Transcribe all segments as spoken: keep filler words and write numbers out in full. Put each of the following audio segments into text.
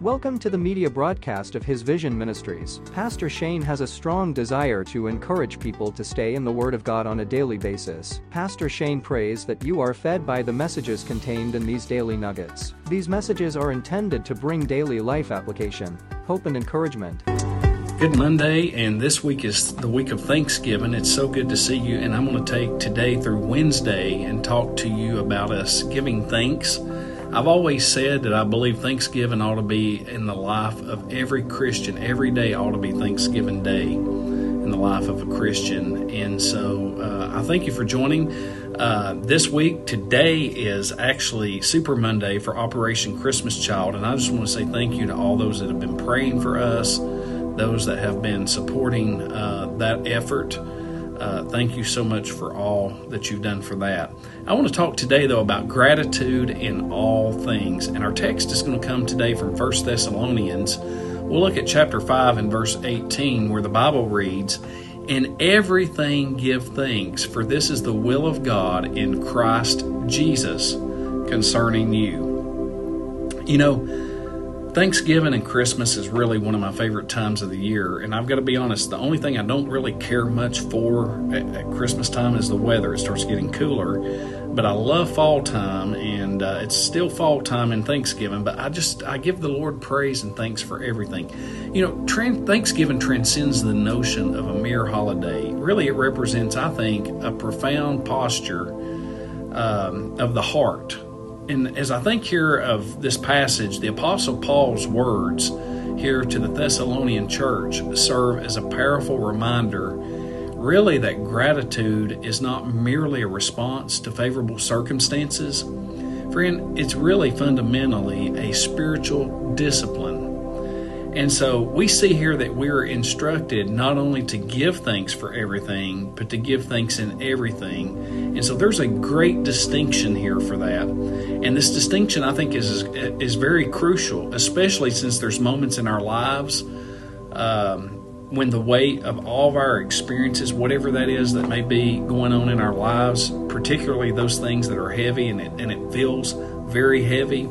Welcome to the media broadcast of His Vision Ministries. Pastor Shane has a strong desire to encourage people to stay in the Word of God on a daily basis. Pastor Shane prays that you are fed by the messages contained in these daily nuggets. These messages are intended to bring daily life application, hope and encouragement. Good Monday, and this week is the week of Thanksgiving. It's so good to see you, and I'm going to take today through Wednesday and talk to you about us giving thanks. I've always said that I believe Thanksgiving ought to be in the life of every Christian. Every day ought to be Thanksgiving Day in the life of a Christian. And so uh, I thank you for joining. Uh, this week, today is actually Super Monday for Operation Christmas Child. And I just want to say thank you to all those that have been praying for us, those that have been supporting uh, that effort. Uh, thank you so much for all that you've done for that. I want to talk today, though, about gratitude in all things. And our text is going to come today from First Thessalonians. We'll look at chapter five and verse eighteen, where the Bible reads, "In everything give thanks, for this is the will of God in Christ Jesus concerning you." You know, Thanksgiving and Christmas is really one of my favorite times of the year, and I've got to be honest, the only thing I don't really care much for at, at Christmas time is the weather. It starts getting cooler, but I love fall time, and uh, it's still fall time in Thanksgiving, but I just, I give the Lord praise and thanks for everything. You know, tran- Thanksgiving transcends the notion of a mere holiday. Really, it represents, I think, a profound posture um, of the heart. And as I think here of this passage, the Apostle Paul's words here to the Thessalonian church serve as a powerful reminder, really, that gratitude is not merely a response to favorable circumstances. Friend, it's really fundamentally a spiritual discipline. And so we see here that we're instructed not only to give thanks for everything, but to give thanks in everything. And so there's a great distinction here for that. And this distinction, I think, is is very crucial, especially since there's moments in our lives um, when the weight of all of our experiences, whatever that is that may be going on in our lives, particularly those things that are heavy and it, and it feels very heavy,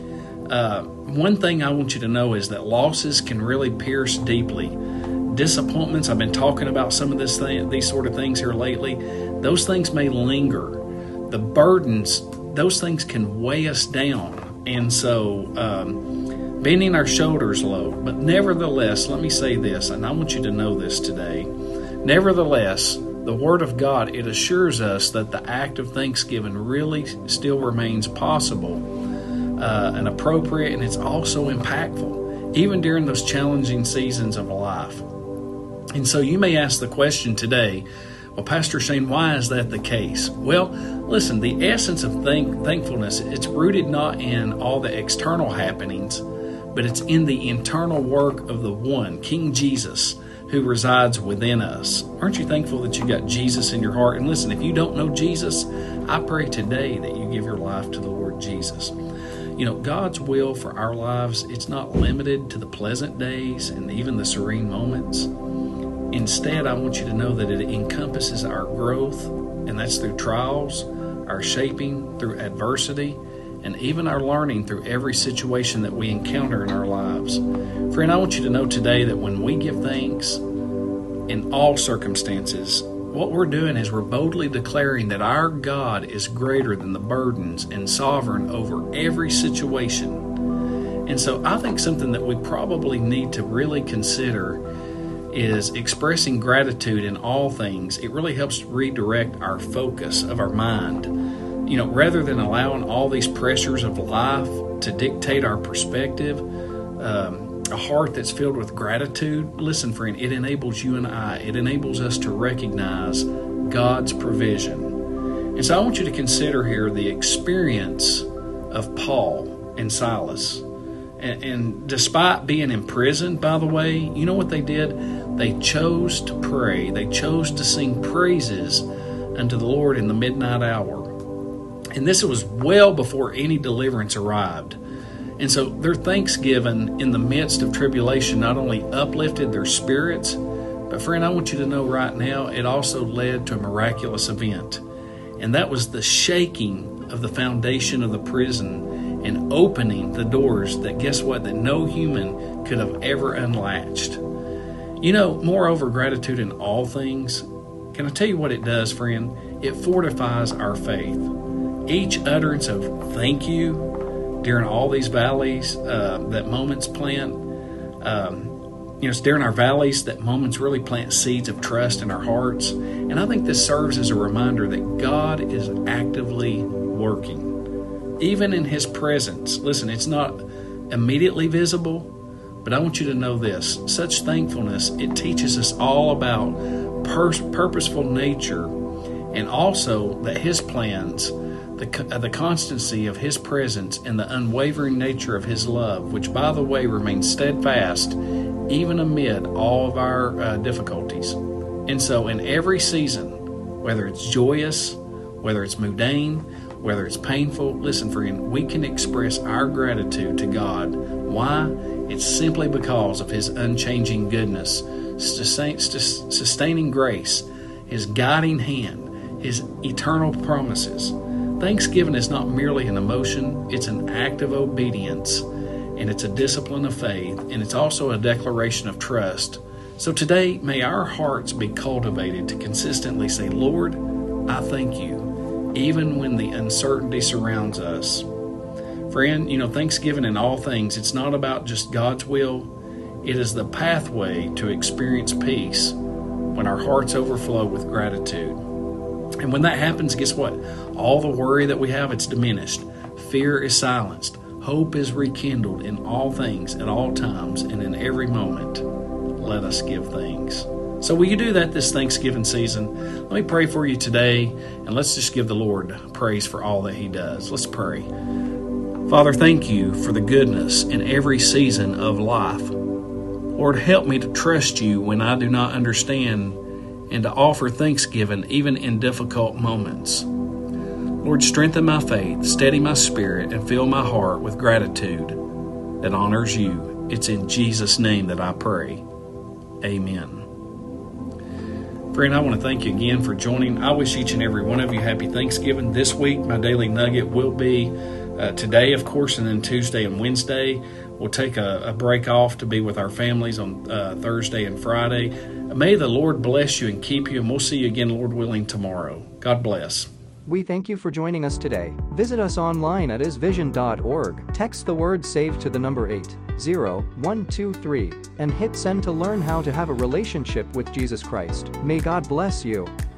uh, one thing I want you to know is that losses can really pierce deeply. Disappointments, I've been talking about some of this thing, these sort of things here lately. Those things may linger. The burdens, those things can weigh us down. And so, um, bending our shoulders low. But nevertheless, let me say this, and I want you to know this today. Nevertheless, the Word of God, it assures us that the act of thanksgiving really still remains possible. Uh, and appropriate, and it's also impactful, even during those challenging seasons of life. And so you may ask the question today, well, Pastor Shane, why is that the case? Well, listen, the essence of thank- thankfulness, it's rooted not in all the external happenings, but it's in the internal work of the one, King Jesus, who resides within us. Aren't you thankful that you got Jesus in your heart? And listen, if you don't know Jesus, I pray today that you give your life to the Lord Jesus. You know, God's will for our lives, it's not limited to the pleasant days and even the serene moments. Instead, I want you to know that it encompasses our growth, and that's through trials, our shaping through adversity, and even our learning through every situation that we encounter in our lives. Friend, I want you to know today that when we give thanks in all circumstances, what we're doing is we're boldly declaring that our God is greater than the burdens and sovereign over every situation. And so I think something that we probably need to really consider is expressing gratitude in all things. It really helps redirect our focus of our mind. You know, rather than allowing all these pressures of life to dictate our perspective, um, a heart that's filled with gratitude, listen, friend, it enables you and I, it enables us to recognize God's provision. And so I want you to consider here the experience of Paul and Silas. And, and despite being imprisoned, by the way, you know what they did? They chose to pray. They chose to sing praises unto the Lord in the midnight hour. And this was well before any deliverance arrived. And so their thanksgiving in the midst of tribulation not only uplifted their spirits, but friend, I want you to know right now, it also led to a miraculous event. And that was the shaking of the foundation of the prison and opening the doors that, guess what, that no human could have ever unlatched. You know, moreover, gratitude in all things, can I tell you what it does, friend? It fortifies our faith. Each utterance of thank you during all these valleys uh, that moments plant, um, you know, it's during our valleys that moments really plant seeds of trust in our hearts. And I think this serves as a reminder that God is actively working, even in His presence. Listen, it's not immediately visible, but I want you to know this. Such thankfulness, it teaches us all about pur- purposeful nature, and also that His plans, the, uh, the constancy of His presence, and the unwavering nature of His love, which, by the way, remains steadfast even amid all of our uh, difficulties. And so in every season, whether it's joyous, whether it's mundane, whether it's painful, listen, friend, we can express our gratitude to God. Why? It's simply because of His unchanging goodness, sustaining grace, His guiding hand, His eternal promises. Thanksgiving is not merely an emotion, it's an act of obedience, and it's a discipline of faith, and it's also a declaration of trust. So today, may our hearts be cultivated to consistently say, Lord, I thank you, even when the uncertainty surrounds us. Friend, you know, Thanksgiving in all things, it's not about just God's will. It is the pathway to experience peace when our hearts overflow with gratitude. And when that happens, guess what? All the worry that we have, it's diminished. Fear is silenced. Hope is rekindled in all things, at all times, and in every moment. Let us give thanks. So will you do that this Thanksgiving season? Let me pray for you today, and let's just give the Lord praise for all that He does. Let's pray. Father, thank you for the goodness in every season of life. Lord, help me to trust you when I do not understand, and to offer thanksgiving even in difficult moments. Lord, strengthen my faith, steady my spirit, and fill my heart with gratitude that honors you. It's in Jesus' name that I pray. Amen. Friend, I want to thank you again for joining. I wish each and every one of you happy Thanksgiving. This week, my daily nugget will be uh, today, of course, and then Tuesday and Wednesday. We'll take a, a break off to be with our families on uh, Thursday and Friday. May the Lord bless you and keep you, and we'll see you again, Lord willing, tomorrow. God bless. We thank you for joining us today. Visit us online at is vision dot org. Text the word SAVE to the number eight zero one two three and hit send to learn how to have a relationship with Jesus Christ. May God bless you.